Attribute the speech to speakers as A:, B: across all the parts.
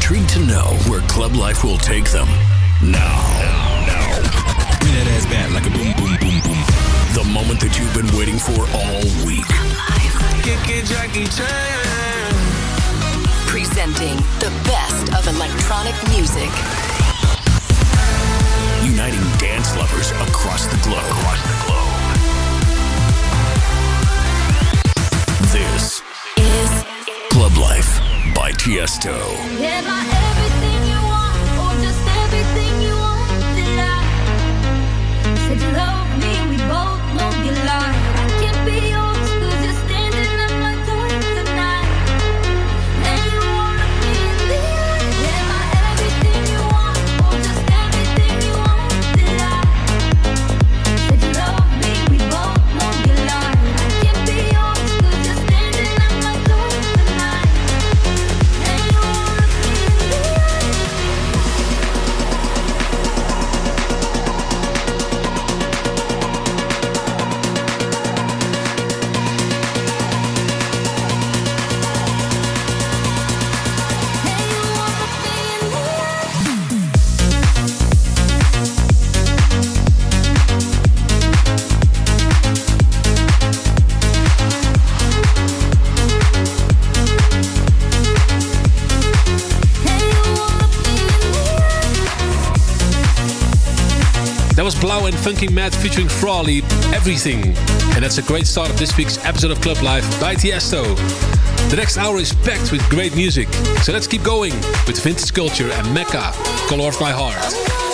A: intrigued to know where club life will take them. Now.
B: Bring that ass back like a boom, boom, boom, boom.
A: The moment that you've been waiting for all week.
C: Jackie Chan.
D: Presenting the best of electronic music.
A: Uniting dance lovers across the globe. This is Club Life by Tiesto.
E: Yeah, my everything you want, or just everything you wanted. I said you love me, we both know you lie. I can't be yours, 'cause you're standing at my door tonight. And you wanna be in the eye. Yeah, my everything you want, or just everything you wanted. I said you love me, we both know you lie. I can't be yours, 'cause you're standing at my door tonight. And you wanna be in the eye.
F: That was Blau and Funky Matt featuring Frawley, Everything. And that's a great start of this week's episode of Club Life by Tiesto. The next hour is packed with great music. So let's keep going with Vintage Culture and Mecca, Color of My Heart.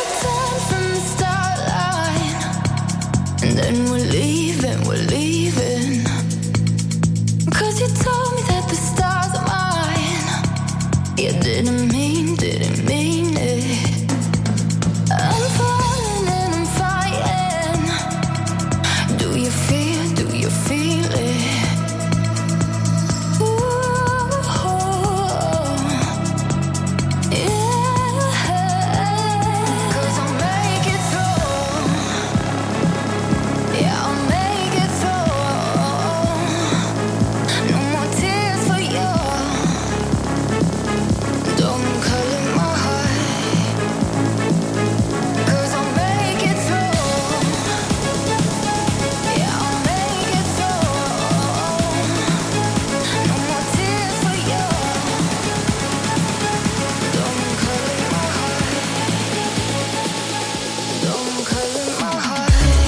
E: And then we're leaving. 'Cause you told me that the stars are mine. You didn't mean it. I'm falling and I'm fighting. Do you feel it? Ooh, yeah. 'Cause I'll make it through. Yeah, I'll make it through. No more tears for you. Don't color my heart. 'Cause I'll make it through. Yeah, I'll make it through. No more tears for you. Don't color my heart. Don't color my heart.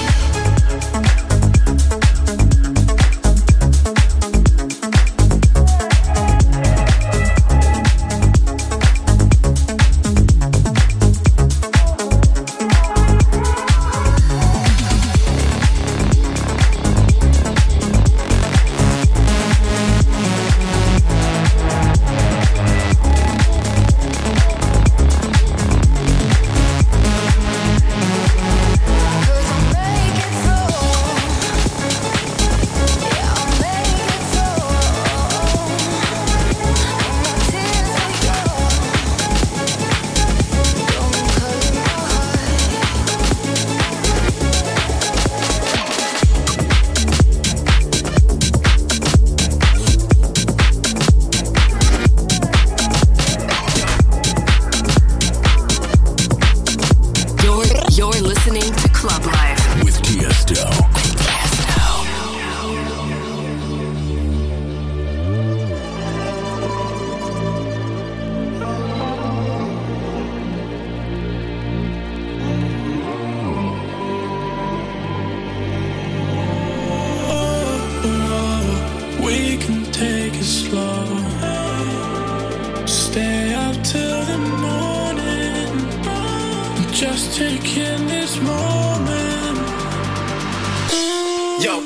D: You're listening to Club Life.
A: With Tiesto.
C: We can take it slow. Stay up till the morning. Just take in this moment. Yo.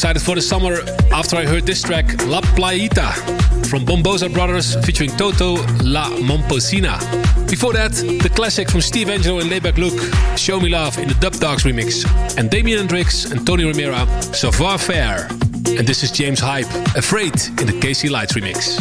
F: excited for the summer after I heard this track, La Playita, from Bombosa Brothers featuring Toto La Momposina. Before that, the classic from Steve Angelo and Layback Luke, Show Me Love in the Dub Dogs remix. And Damien Hendrix and Tony Romera, Savoir Faire. And this is James Hype, Afraid in the Casey Lights remix.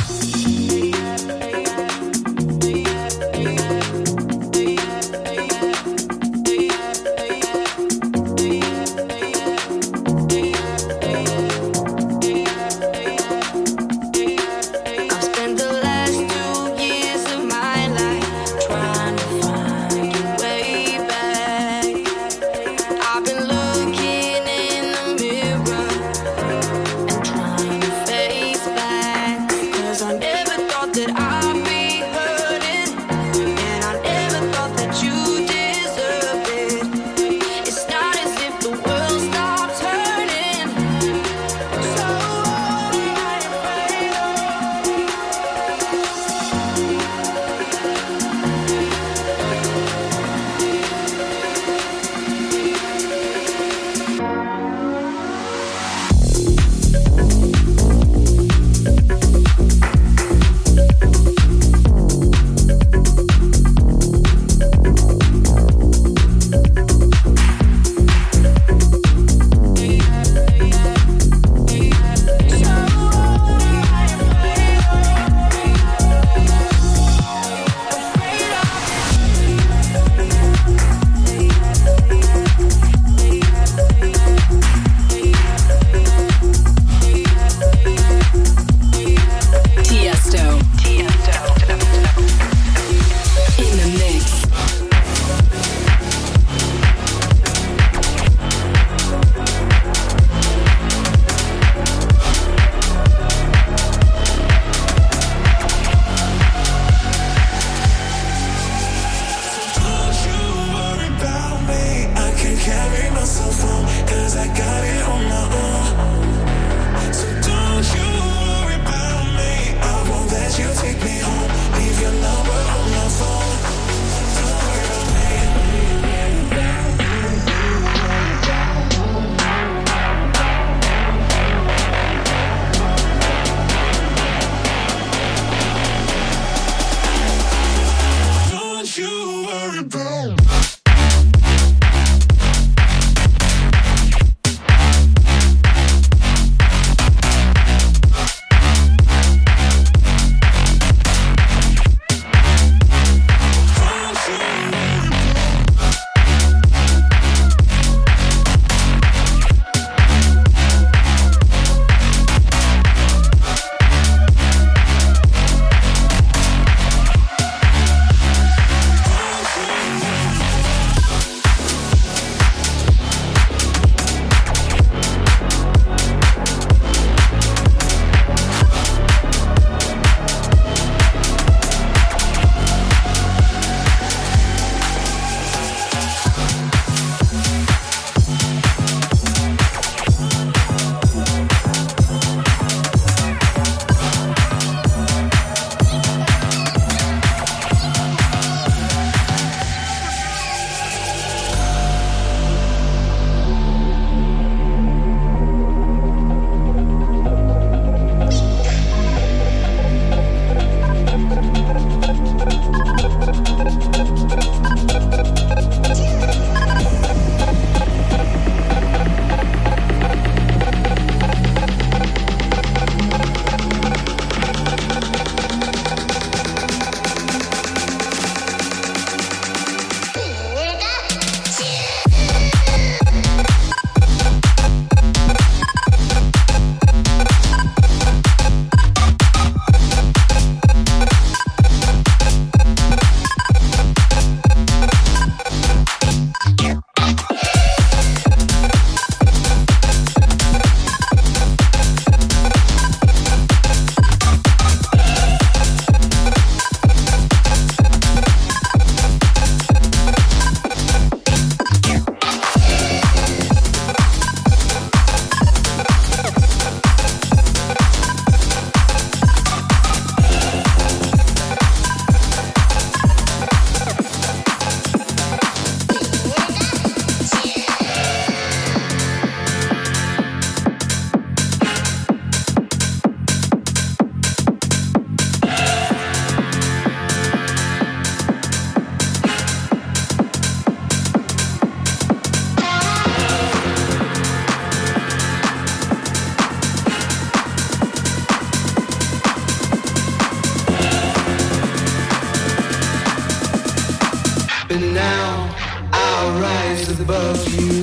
G: but now I'll rise above you.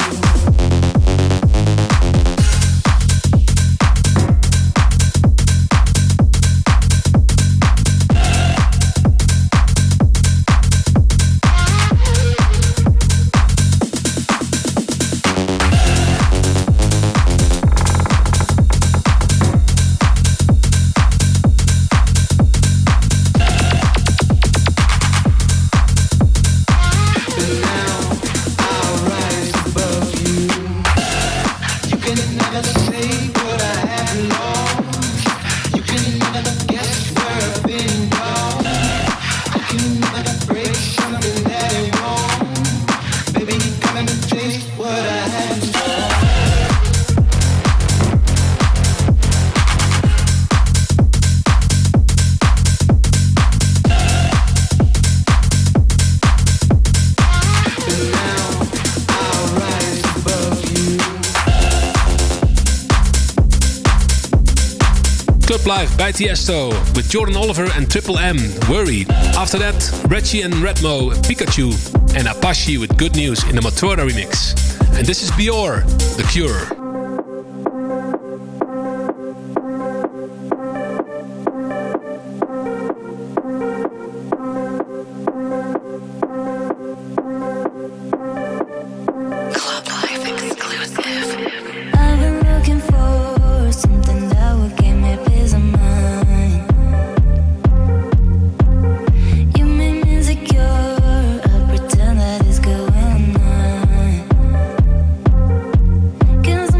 F: Live by Tiesto with Jordan Oliver and Triple M, Worry. After that, Reggie and Redmo, Pikachu, and Apache with Good News in the Matura remix. And this is Bior, The Cure.
E: Cause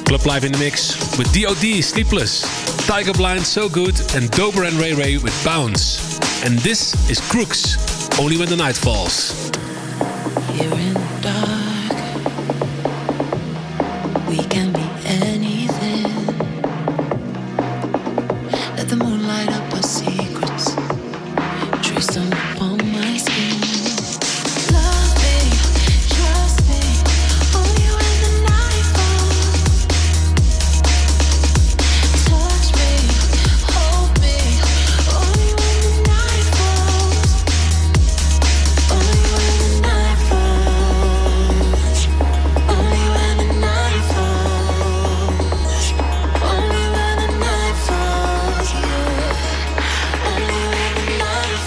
F: Club Live in the mix with D.O.D. Sleepless, Tiger Blind So Good, and Dober and Ray Ray with Bounce. And this is Crooks, Only When the Night Falls.
H: Here in the dark, we can be anything. Let the moon light up our secrets, trace them upon my skin. Love me, trust me, only when the night falls. Touch me, hold me, only when the night falls. Only when the night falls. Only when the night falls. Only when the night falls. Yeah. Only when the night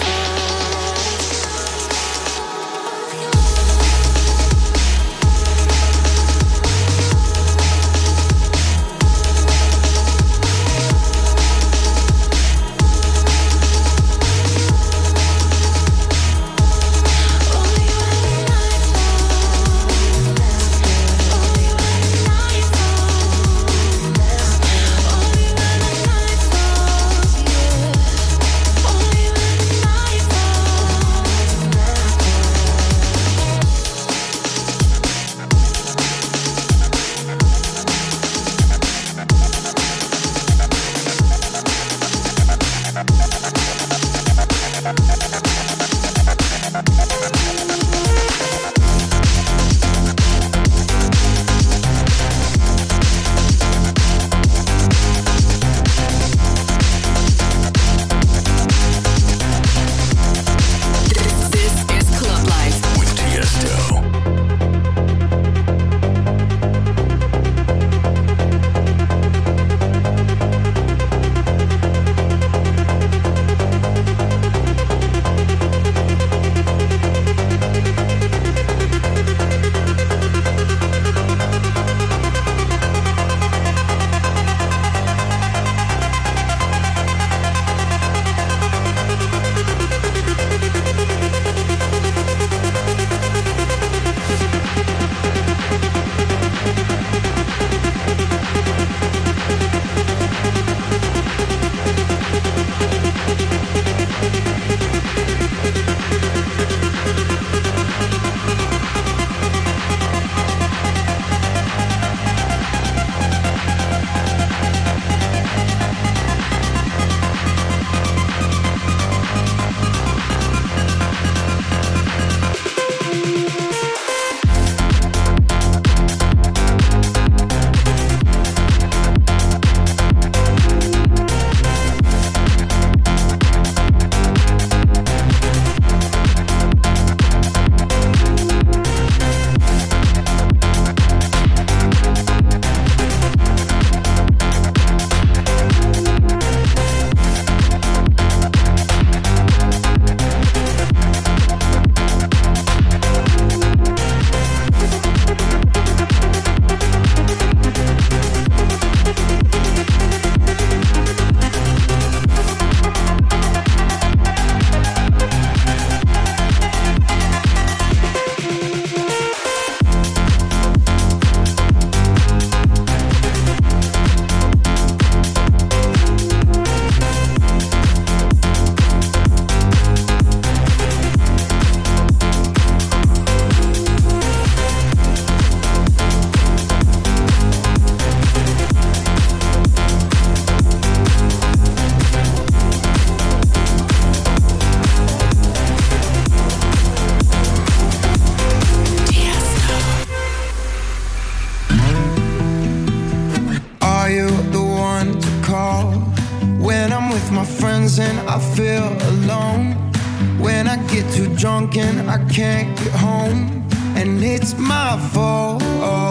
G: and I can't get home, and it's my fault.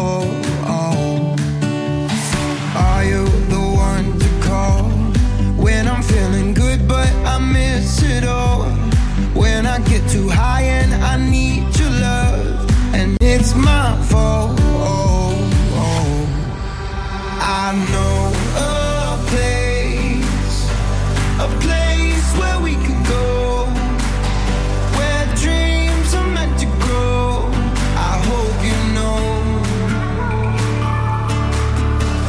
G: Are you the one to call when I'm feeling good but I miss it all? When I get too high and I need your love, and it's my fault. I know a place where we can go, where dreams are meant to grow. I hope you know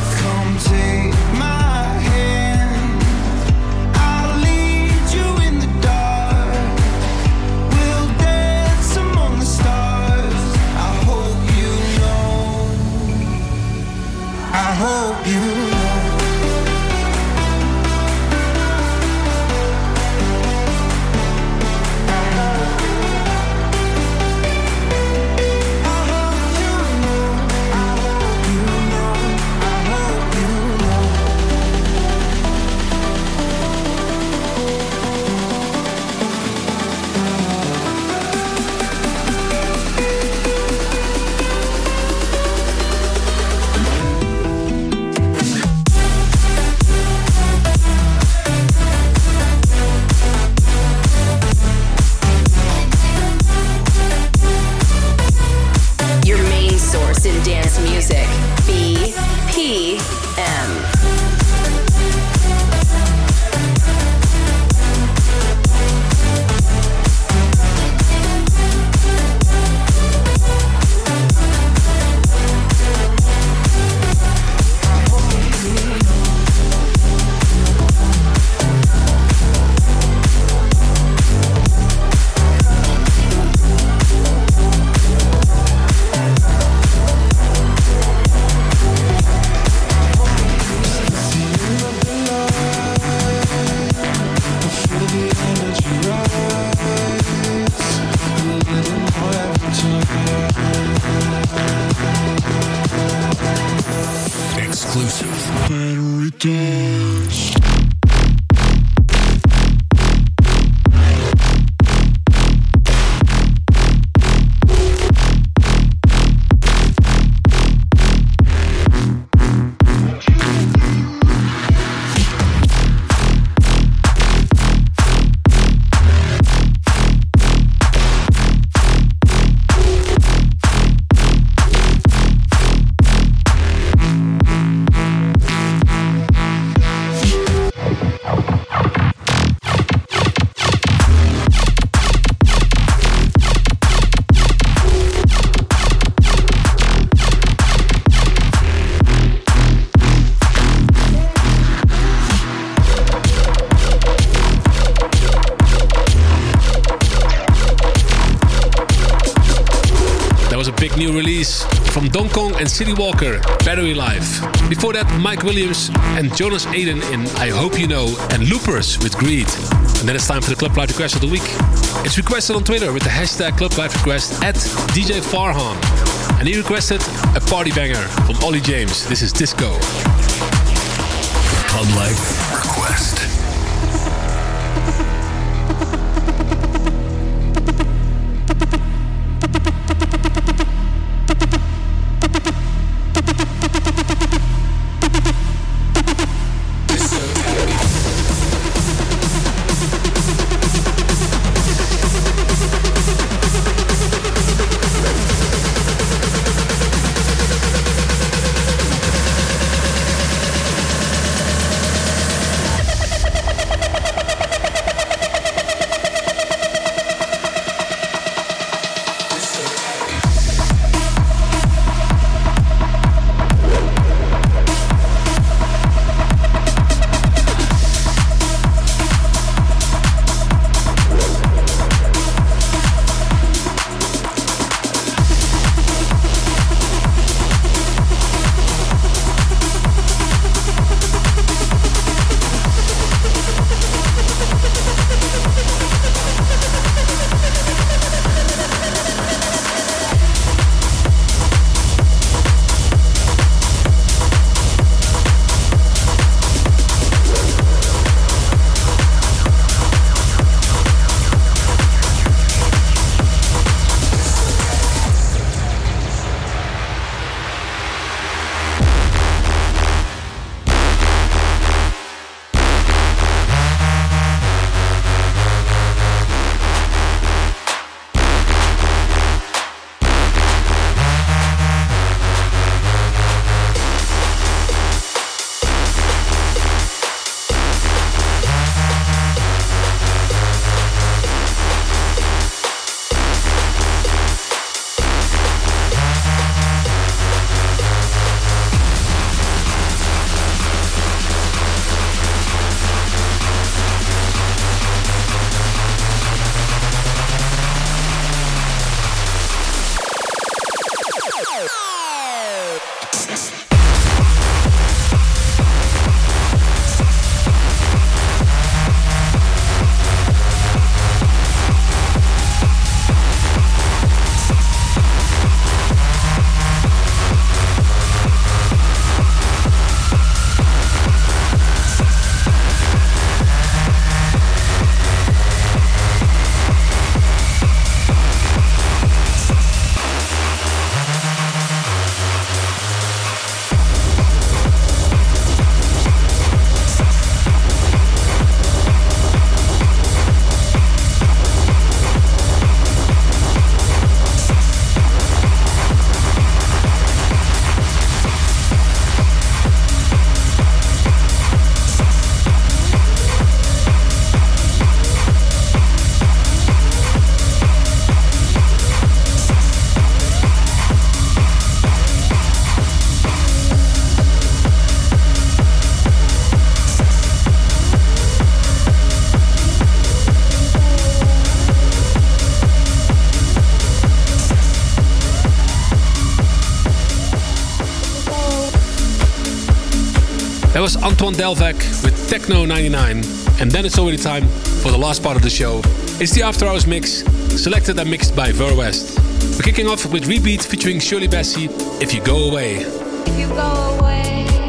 D: house and dance music. BPM.
F: New release from Don Kong and City Walker, Battery Life. Before that, Mike Williams and Jonas Aiden in I Hope You Know, and Loopers with Greed. And then it's time for the Club Life request of the week. It's requested on Twitter with the hashtag Club Life Request at DJ Farhan. And he requested a party banger from Ollie James. This is Disco.
A: Club Life request.
F: That was Antoine Delvec with Techno 99. And then it's already time for the last part of the show. It's the After Hours mix, selected and mixed by Ver West. We're kicking off with Rebeat featuring Shirley Bassey, If You Go Away.
E: If you go away.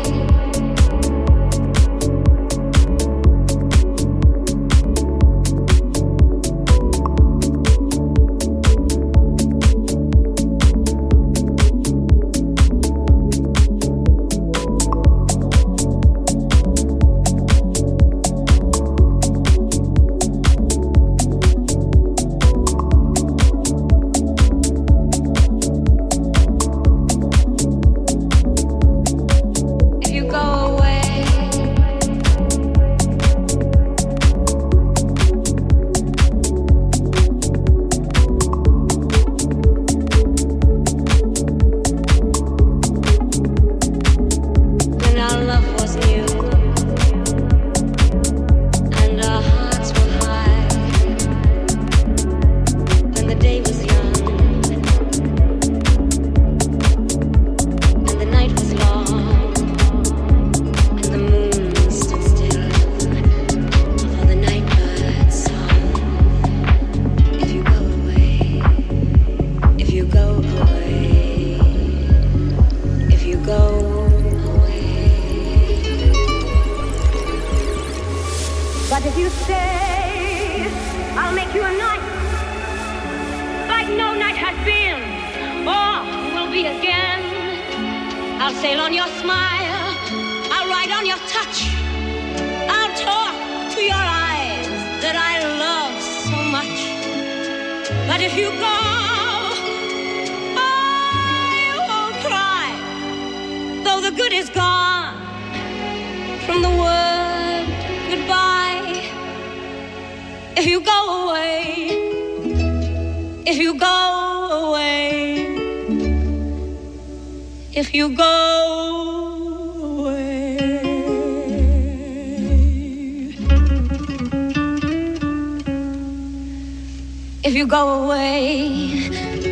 E: If you go away,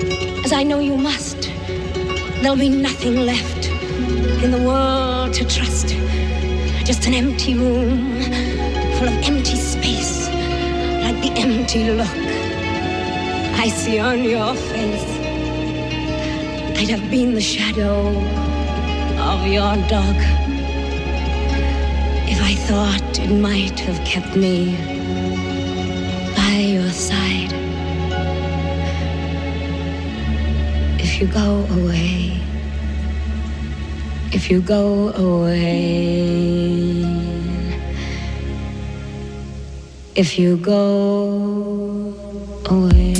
E: as I know you must, there'll be nothing left in the world to trust. Just an empty room full of empty space, like the empty look I see on your face. I'd have been the shadow of your dog if I thought it might have kept me by your side. If you go away, if you go away, if you go away.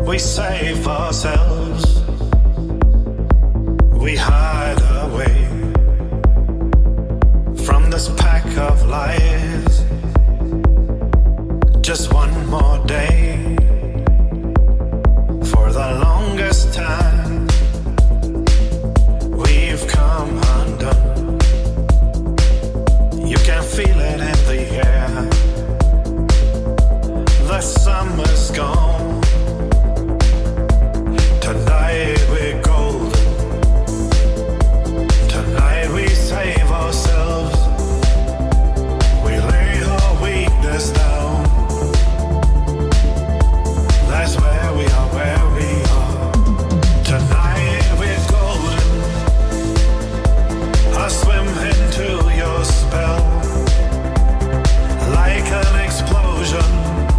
I: we save ourselves. We hide away from this pack of lies. Just one more day. For the longest time, we've come undone. You can feel it in the air. The summer's gone. Tonight we're golden. Tonight we save ourselves. We lay our weakness down. That's where we are, where we are. Tonight we're golden. I swim into your spell like an explosion.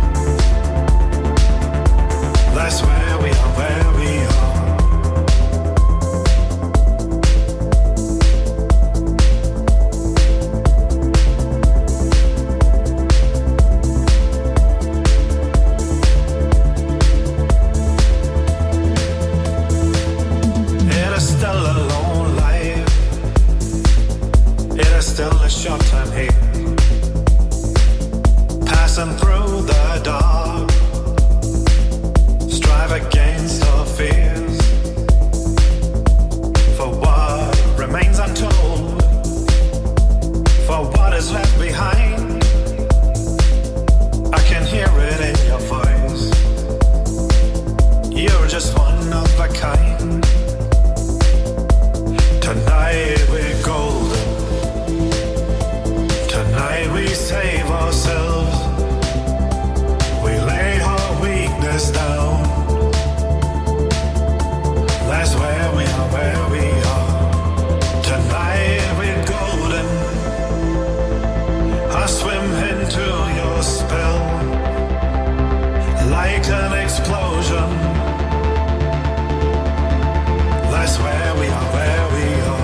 I: That's where we are, where we are. It is still a lone life. It is still a short time here. Passing through the dark. Strive against our fears. For what remains untold. For what is left behind. I can hear it in your voice. You're just one of a kind. Tonight we're golden. Tonight we save ourselves. We lay our weakness down. That's where we are, where we are. Tonight we're golden. I swim into your spell like an explosion. That's where we are, where we are.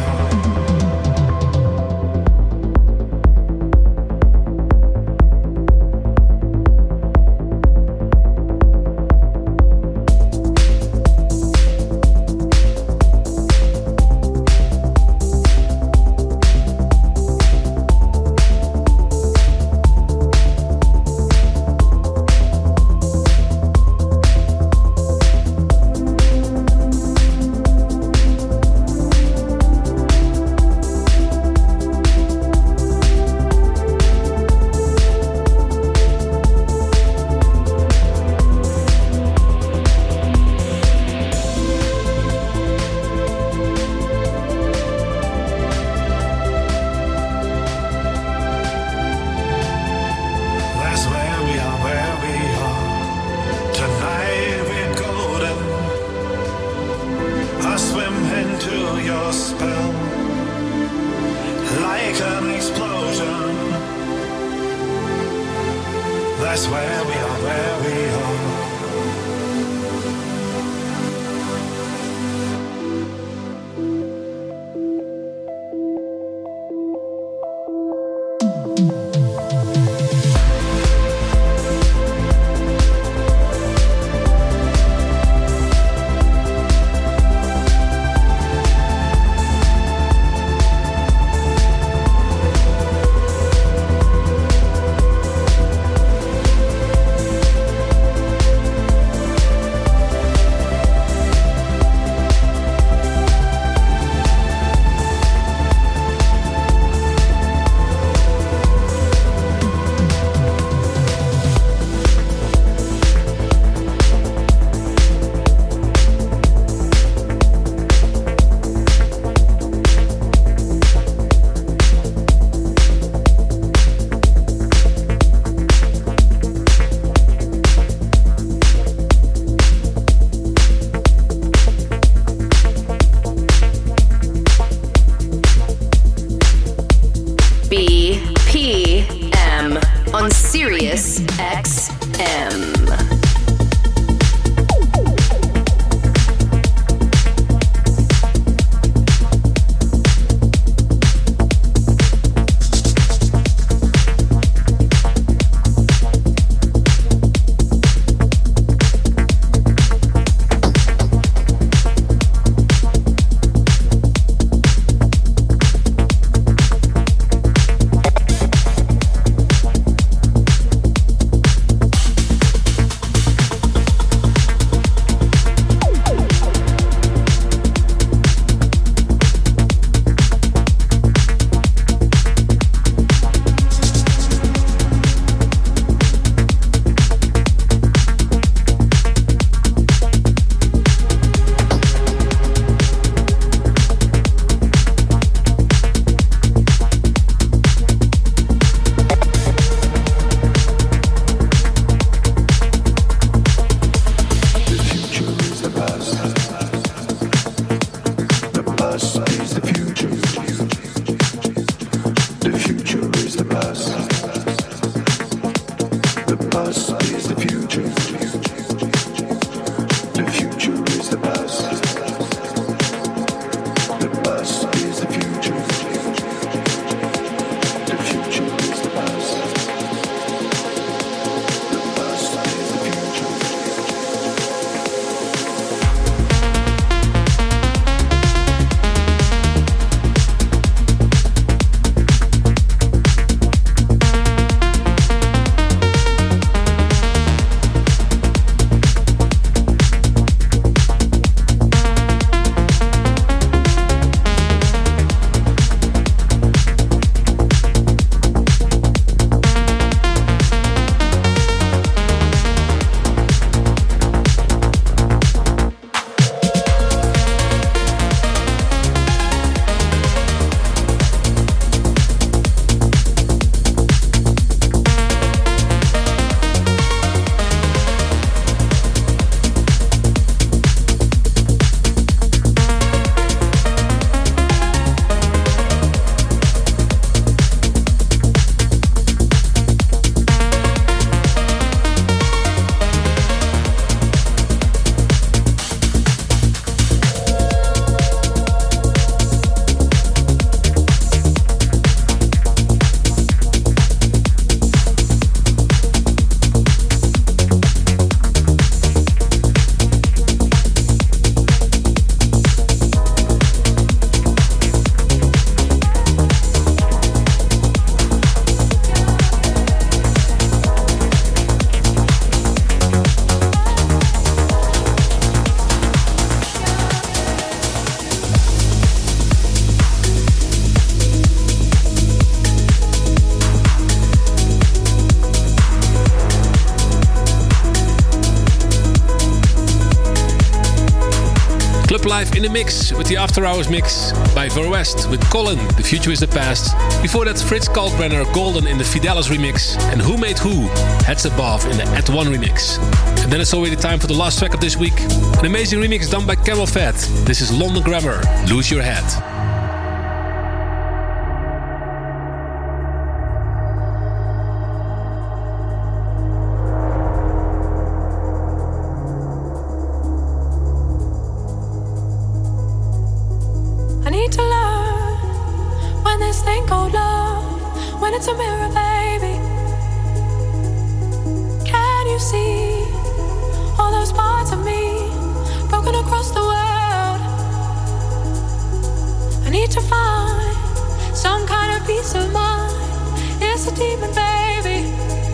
F: Club Life in the mix with the After Hours mix by Ver West with Colin, The Future is the Past. Before that, Fritz Kalkbrenner, Golden in the Fidelis remix, and Who Made Who, Heads Above in the At One remix. And then it's already time for the last track of this week. An amazing remix done by Camel Fat. This is London Grammar, Lose Your Head.
H: To learn when this thing called love, when it's a mirror, baby. Can you see all those parts of me broken across the world? I need to find some kind of peace of mind. It's a demon, baby.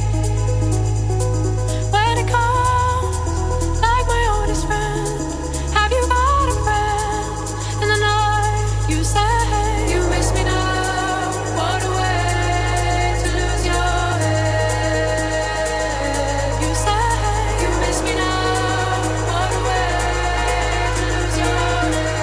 H: When it comes like my oldest friend, have you got a friend in the night? You say you miss me now. What a way to lose your head. You say you miss me now. What a way to lose your head.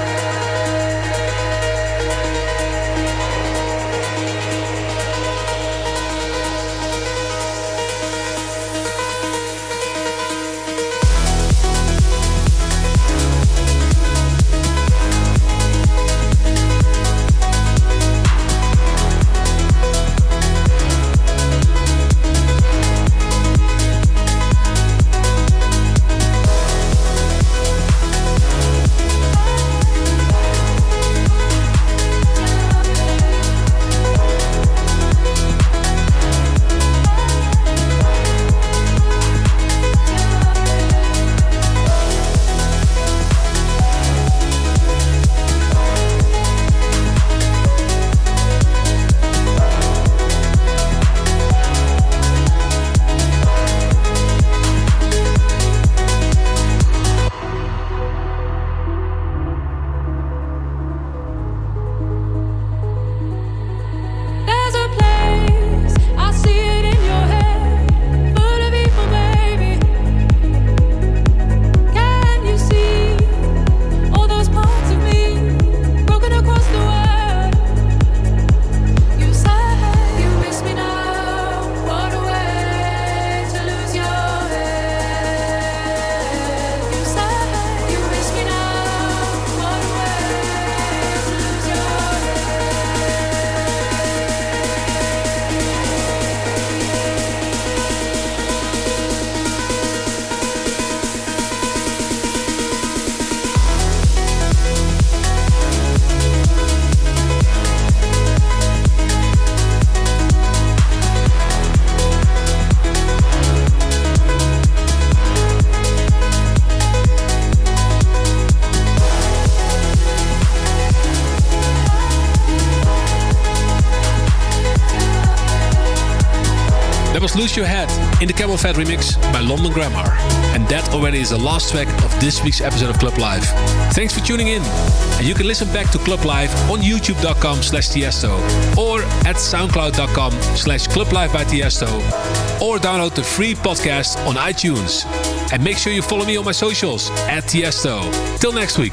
F: Lose Your Head in the Camel Fat remix by London Grammar. And that already is the last track of this week's episode of Club Live. Thanks for tuning in. And you can listen back to Club Live on youtube.com/Tiesto or at soundcloud.com/Club Live by Tiesto, or download the free podcast on iTunes. And make sure you follow me on my socials at Tiesto. Till next week.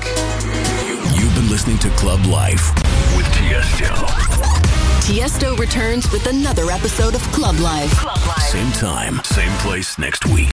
A: You've been listening to Club Life with Tiesto.
D: Tiesto returns with another episode of Club Live.
A: Same time, same place next week.